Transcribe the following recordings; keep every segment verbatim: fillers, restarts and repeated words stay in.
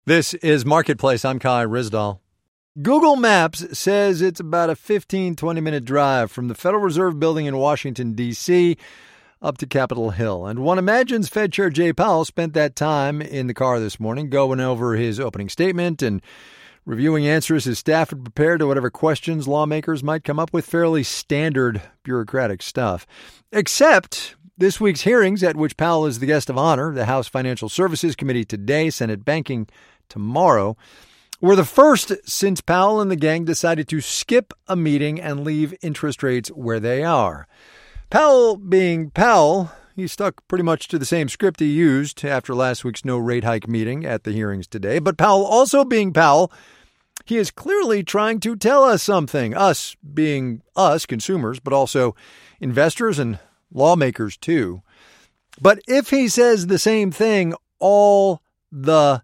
This is Marketplace. I'm Kai Rizdal. Google Maps says it's about a fifteen, twenty-minute drive from the Federal Reserve Building in Washington, D C up to Capitol Hill. And one imagines Fed Chair Jay Powell spent that time in the car this morning going over his opening statement and reviewing answers his staff had prepared to whatever questions lawmakers might come up with. Fairly standard bureaucratic stuff. Except this week's hearings, at which Powell is the guest of honor, the House Financial Services Committee today, Senate Banking tomorrow, were the first since Powell and the gang decided to skip a meeting and leave interest rates where they are. Powell being Powell, he stuck pretty much to the same script he used after last week's no rate hike meeting at the hearings today. But Powell also being Powell, he is clearly trying to tell us something, us being us, consumers, but also investors and lawmakers too. But if he says the same thing all the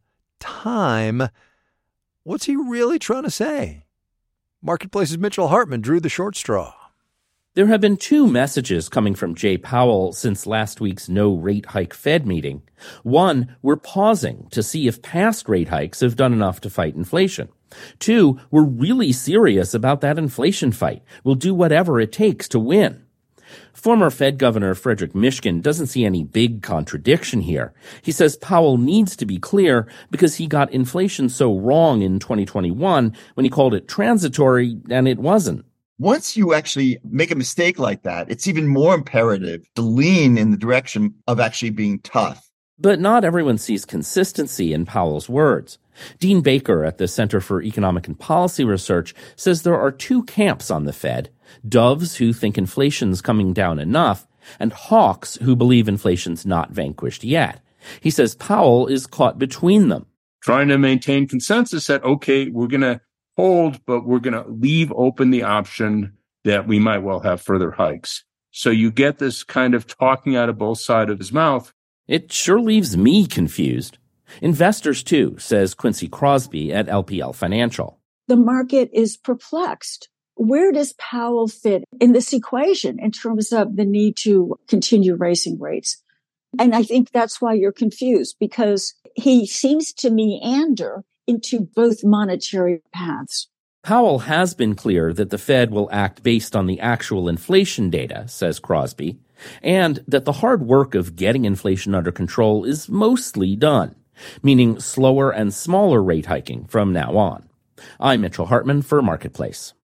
time, what's he really trying to say? Marketplace's Mitchell Hartman drew the short straw. There have been two messages coming from Jay Powell since last week's no-rate hike Fed meeting. One, we're pausing to see if past rate hikes have done enough to fight inflation. Two, we're really serious about that inflation fight. We'll do whatever it takes to win. Former Fed Governor Frederick Mishkin doesn't see any big contradiction here. He says Powell needs to be clear because he got inflation so wrong in twenty twenty-one when he called it transitory, and it wasn't. Once you actually make a mistake like that, it's even more imperative to lean in the direction of actually being tough. But not everyone sees consistency in Powell's words. Dean Baker at the Center for Economic and Policy Research says there are two camps on the Fed, doves who think inflation's coming down enough, and hawks who believe inflation's not vanquished yet. He says Powell is caught between them. Trying to maintain consensus that, okay, we're going to hold, but we're going to leave open the option that we might well have further hikes. So you get this kind of talking out of both sides of his mouth. It sure leaves me confused. Investors, too, says Quincy Crosby at L P L Financial. The market is perplexed. Where does Powell fit in this equation in terms of the need to continue raising rates? And I think that's why you're confused, because he seems to meander into both monetary paths. Powell has been clear that the Fed will act based on the actual inflation data, says Crosby, and that the hard work of getting inflation under control is mostly done, meaning slower and smaller rate hiking from now on. I'm Mitchell Hartman for Marketplace.